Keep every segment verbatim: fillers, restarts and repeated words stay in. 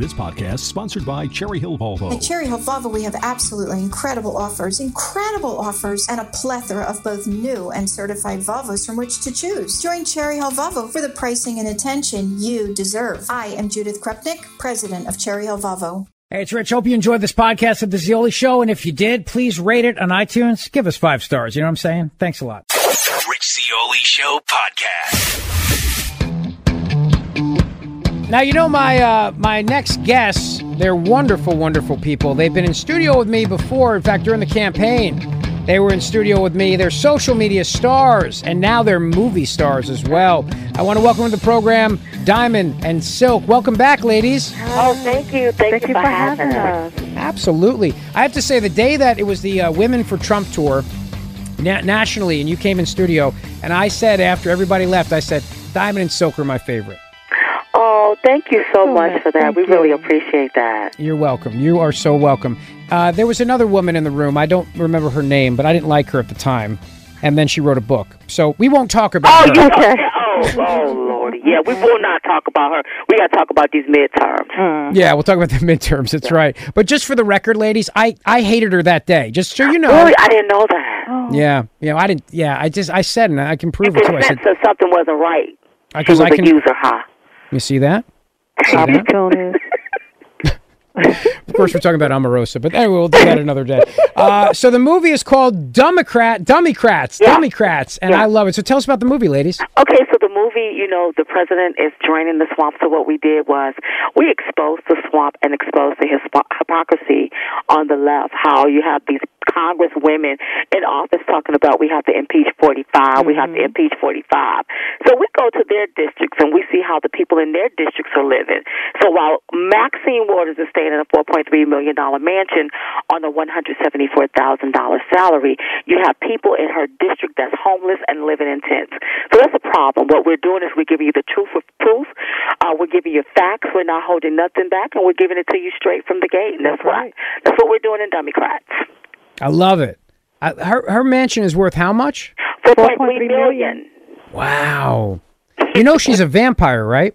This podcast is sponsored by Cherry Hill Volvo. At Cherry Hill Volvo, we have absolutely incredible offers, incredible offers, and a plethora of both new and certified Volvos from which to choose. Join Cherry Hill Volvo for the pricing and attention you deserve. I am Judith Krupnik, president of Cherry Hill Volvo. Hey, it's Rich. Hope you enjoyed this podcast of The Zeoli Show, and if you did, please rate it on iTunes. Give us five stars. You know what I'm saying? Thanks a lot. The Rich Zeoli Show podcast. Now, you know, my uh, my next guests, they're wonderful, wonderful people. They've been in studio with me before. In fact, during the campaign, they were in studio with me. They're social media stars, and now they're movie stars as well. I want to welcome to the program Diamond and Silk. Welcome back, ladies. Oh, thank you. Thank, thank you, you for, for having us. us. Absolutely. I have to say, the day that it was the uh, Women for Trump tour na- nationally, and you came in studio, and I said after everybody left, I said, Diamond and Silk are my favorite. Oh, thank you so oh, much for that. We you. really appreciate that. You're welcome. You are so welcome. Uh, there was another woman in the room. I don't remember her name, but I didn't like her at the time. And then she wrote a book. So we won't talk about oh, her. Okay. Oh, oh, Lordy. Yeah, we will not talk about her. We got to talk about these midterms. Mm. Yeah, we'll talk about the midterms. That's yeah. right. But just for the record, ladies, I, I hated her that day. Just so you know. Really? I didn't know that. Oh. Yeah. You know, I didn't. Yeah, I just, I said, and I can prove you it too. I said that something wasn't right. Because she was I can, a user, huh? You see that? See that? Of course, we're talking about Omarosa, but anyway, we'll do that another day. Uh, so the movie is called Democrat, Dummycrats, yeah. Dummycrats, and yeah. I love it. So tell us about the movie, ladies. Okay, so the movie, you know, the president is draining the swamp. So what we did was we exposed the swamp and exposed the hip- hypocrisy on the left, how you have these Congress women in office talking about we have to impeach forty-five, mm-hmm. we have to impeach forty-five. So we go to their districts and we see how the people in their districts are living. So while Maxine Waters is staying in a four point three million dollars mansion on a one hundred seventy-four thousand dollars salary, you have people in her district that's homeless and living in tents. So that's a problem. What we're doing is we're giving you the truth of proof. Uh, we're giving you facts. We're not holding nothing back, and we're giving it to you straight from the gate. And that's, that's right. What, that's what we're doing in Dummycrats. I love it. I, her her mansion is worth how much? four point three million dollars. Wow. You know she's a vampire, right?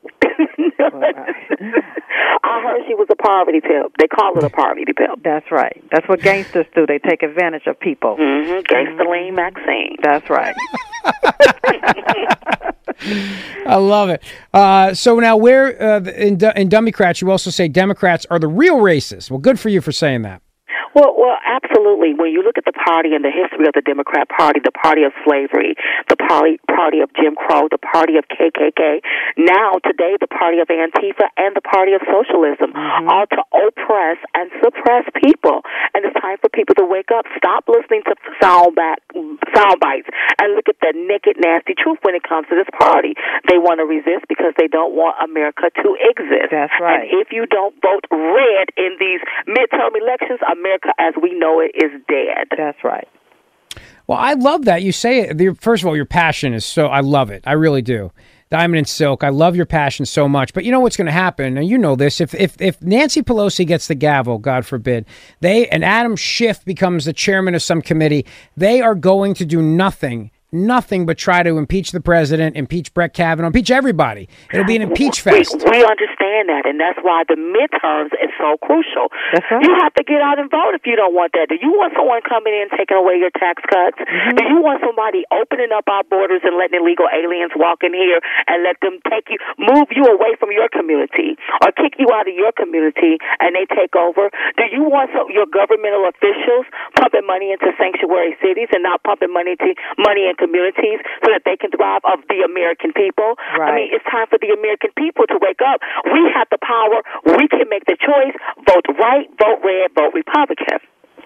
I heard she was a poverty pimp. They call it a poverty pimp. That's right. That's what gangsters do. They take advantage of people. Mm-hmm. Gangsta Lean Maxine. That's right. I love it. Uh, so now, where uh, in, in Dummycrats, you also say Democrats are the real racists. Well, good for you for saying that. Well, well, absolutely. When you look at the party and the history of the Democrat Party, the party of slavery, the party party of Jim Crow, the party of K K K, now today the party of Antifa and the party of socialism, mm-hmm. all to oppress and suppress people. And it's time for people to wake up. Stop listening to sound, back, sound bites and look at the naked, nasty truth when it comes to this party. They want to resist because they don't want America to exist. That's right. And if you don't vote red in these midterm elections, America as we know it is dead. That's right. Well, I love that. You say it. First of all, your passion is so, I love it. I really do. Diamond and Silk, I love your passion so much. But you know what's going to happen, and you know this, if if if Nancy Pelosi gets the gavel, God forbid, they and Adam Schiff becomes the chairman of some committee, they are going to do nothing Nothing but try to impeach the president, impeach Brett Kavanaugh, impeach everybody. It'll be an impeach fest. We, we understand that, and that's why the midterms is so crucial. That's right. You have to get out and vote if you don't want that. Do you want someone coming in taking away your tax cuts? Mm-hmm. Do you want somebody opening up our borders and letting illegal aliens walk in here and let them take you, move you away from your community or kick you out of your community and they take over? Do you want some, your governmental officials pumping money into sanctuary cities and not pumping money to money in communities so that they can thrive of the American people? Right. I mean, it's time for the American people to wake up. We have the power. We can make the choice. Vote right, vote red, vote Republican.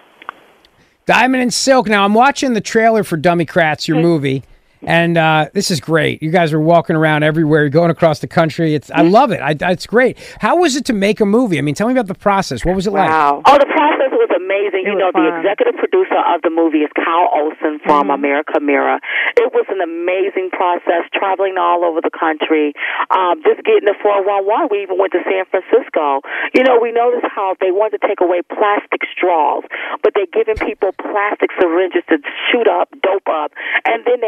Diamond and Silk. Now, I'm watching the trailer for Dummycrats, your movie, and uh, this is great. You guys are walking around everywhere. You're going across the country. It's I love it. I, it's great. How was it to make a movie? I mean, tell me about the process. What was it wow. like? Oh, the process was amazing. It you was know, fun. The executive producer of the movie is Kyle Olson from mm-hmm. America Mirror. It was an amazing process, traveling all over the country, um, just getting the four one one. We even went to San Francisco. You know, we noticed how they wanted to take away plastic straws, but they're giving people plastic syringes to shoot up, dope up, and then they have them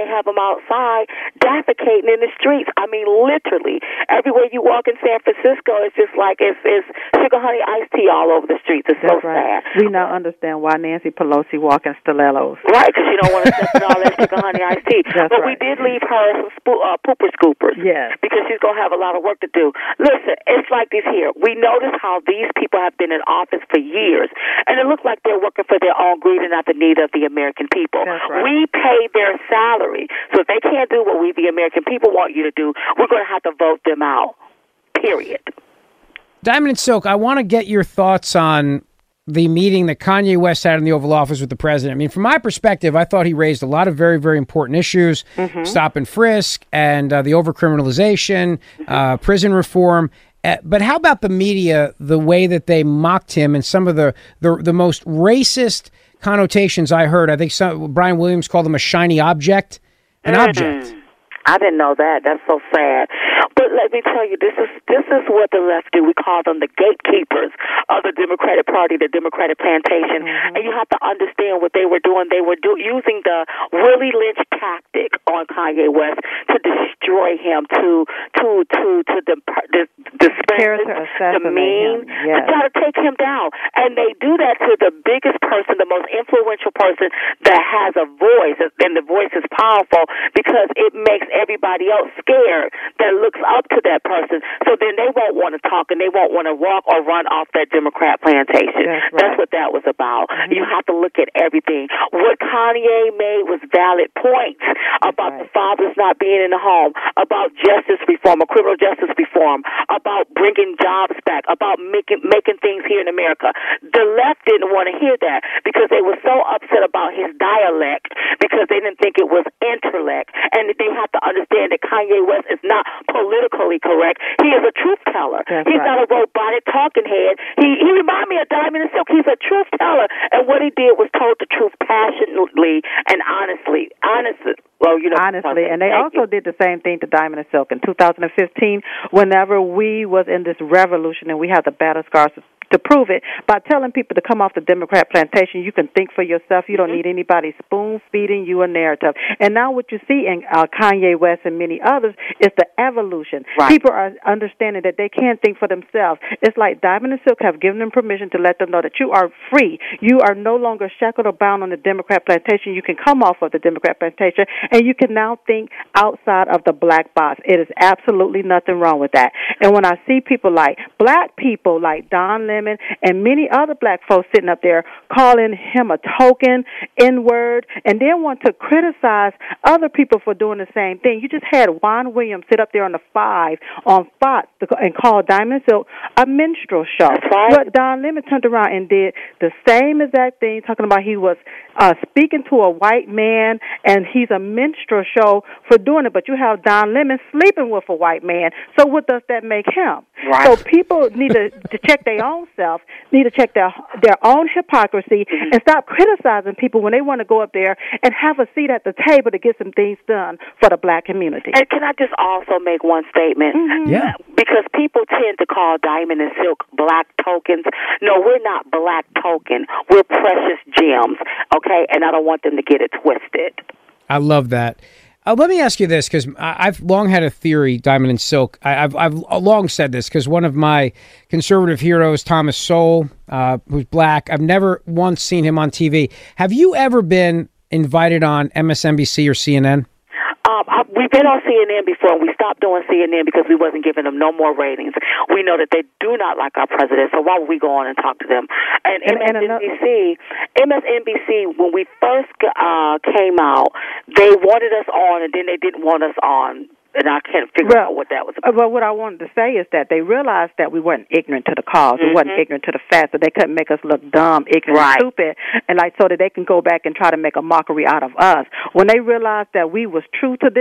outside defecating in the streets. I mean, literally. Everywhere you walk in San Francisco, it's just like it's, it's sugar honey iced tea all over the streets. It's That's so right. sad. We now understand why Nancy Pelosi walk in stilettos. Right, because you don't want to step in all that sugar honey iced tea. That's but right. we did leave her some spo- uh, pooper scoopers. Yes. Because she's going to have a lot of work to do. Listen, it's like this here. We notice how these people have been in office for years, and it looks like they're working for their own greed and not the need of the American people. That's right. We pay their salary. So if they can't do what we, the American people, want you to do, we're going to have to vote them out. Period. Diamond and Silk, I want to get your thoughts on the meeting that Kanye West had in the Oval Office with the president. I mean, from my perspective, I thought he raised a lot of very, very important issues, mm-hmm. stop and frisk and uh, the overcriminalization, mm-hmm. uh, prison reform. Uh, but how about the media, the way that they mocked him and some of the, the, the most racist connotations I heard? I think some, Brian Williams called him a shiny object, an mm-hmm. object. I didn't know that. That's so sad. But let me tell you, this is this is what the left do. We call them the gatekeepers of the Democratic Party, the Democratic plantation. Mm-hmm. And you have to understand what they were doing. They were do, using the Willie Lynch tactic on Kanye West to destroy him, to to to to the the disparage, demean, yes. to try to take him down. And they do that to the biggest person, the most influential person that has a voice, and the voice is powerful because it makes everybody else scared that looks up to that person. So then they won't want to talk and they won't want to walk or run off that Democrat plantation. That's, right. That's what that was about. Mm-hmm. You have to look at everything. What Kanye made was valid points about right. the fathers not being in the home, about justice reform, or criminal justice reform, about bringing jobs back, about making making things here in America. The left didn't want to hear that because they were so upset about his dialect because they didn't think it was intellect. And they have to understand that Kanye West is not politically correct. He is a truth teller. That's He's right. not a robotic talking head. He he reminds me of Diamond and Silk. He's a truth teller, and what he did was told the truth passionately and honestly. Honestly, well, you know, honestly, and they also did the same thing to Diamond and Silk in two thousand fifteen. Whenever we was in this revolution, and we had the battle scars to prove it by telling people to come off the Democrat plantation. You can think for yourself. You don't mm-hmm. need anybody spoon-feeding you a narrative. And now what you see in uh, Kanye West and many others is the evolution. Right. People are understanding that they can't think for themselves. It's like Diamond and Silk have given them permission to let them know that you are free. You are no longer shackled or bound on the Democrat plantation. You can come off of the Democrat plantation, and you can now think outside of the black box. It is absolutely nothing wrong with that. And when I see people like black people like Don Lemon and many other black folks sitting up there calling him a token, N-word, and then want to criticize other people for doing the same thing. You just had Juan Williams sit up there on the five on Fox and call Diamond and Silk a minstrel show. Right. But Don Lemon turned around and did the same exact thing, talking about he was uh, speaking to a white man and he's a minstrel show for doing it. But you have Don Lemon sleeping with a white man. So what does that make him? Right. So people need to, to check their own self, need to check their their own hypocrisy, mm-hmm. and stop criticizing people when they want to go up there and have a seat at the table to get some things done for the black community. And can I just also make one statement? Mm-hmm. Yeah. Because people tend to call Diamond and Silk black tokens. No, we're not black token. We're precious gems, okay? And I don't want them to get it twisted. I love that. Uh, let me ask you this, because I've long had a theory, Diamond and Silk. I, I've I've long said this, because one of my conservative heroes, Thomas Sowell, uh, who's black, I've never once seen him on T V. Have you ever been invited on M S N B C or C N N? Um, I, we've been on C N N before, and we stopped doing C N N because we wasn't giving them no more ratings. We know that they do not like our president, so why would we go on and talk to them? And, and, M S N B C, and M S N B C, when we first uh, came out, they wanted us on, and then they didn't want us on. And I can't figure well, out what that was about. Well, what I wanted to say is that they realized that we weren't ignorant to the cause. Mm-hmm. We weren't ignorant to the fact that they couldn't make us look dumb, ignorant, right. stupid, and like so that they can go back and try to make a mockery out of us. When they realized that we was true to this,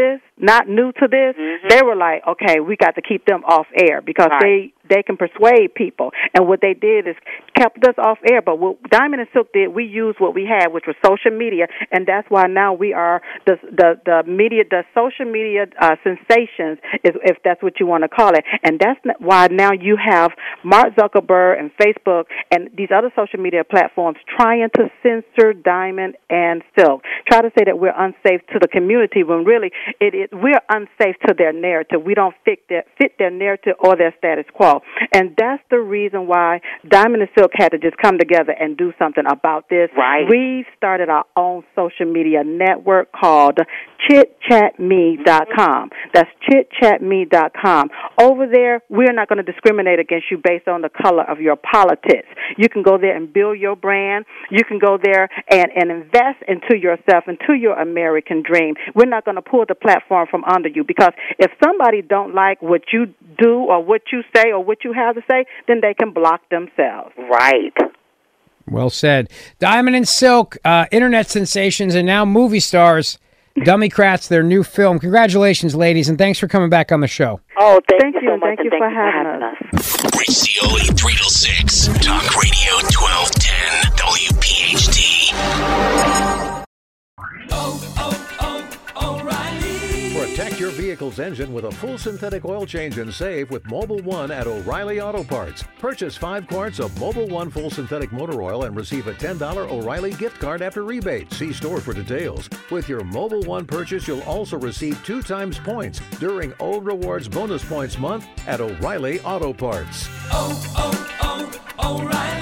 not new to this, mm-hmm. they were like, okay, we got to keep them off air because right. they they can persuade people. And what they did is kept us off air. But what Diamond and Silk did, we used what we had, which was social media, and that's why now we are the the, the media, the social media uh, sensations, is, if that's what you want to call it. And that's why now you have Mark Zuckerberg and Facebook and these other social media platforms trying to censor Diamond and Silk, try to say that we're unsafe to the community when really it is we're unsafe to their narrative. We don't fit their fit their narrative or their status quo. And that's the reason why Diamond and Silk had to just come together and do something about this. Right. We started our own social media network called chit chat me dot com. That's chit chat me dot com. Over there, we're not going to discriminate against you based on the color of your politics. You can go there and build your brand. You can go there and, and invest into yourself, into your American dream. We're not going to pull the platform from under you, because if somebody don't like what you do or what you say or what you have to say, then they can block themselves. Right. Well said. Diamond and Silk, uh, internet sensations, and now movie stars. Dummycrats, their new film. Congratulations, ladies, and thanks for coming back on the show. Oh, thank, thank you you so much. Thank you and for thank having you for having us. us. Rich Zeoli, three till six. Talk Radio twelve ten W P H D. Oh, oh, oh, O'Reilly. Protect your vehicle's engine with a full synthetic oil change and save with Mobil One at O'Reilly Auto Parts. Purchase five quarts of Mobil One full synthetic motor oil and receive a ten dollars O'Reilly gift card after rebate. See store for details. With your Mobil One purchase, you'll also receive two times points during O Rewards Bonus Points Month at O'Reilly Auto Parts. Oh, oh, oh, O'Reilly.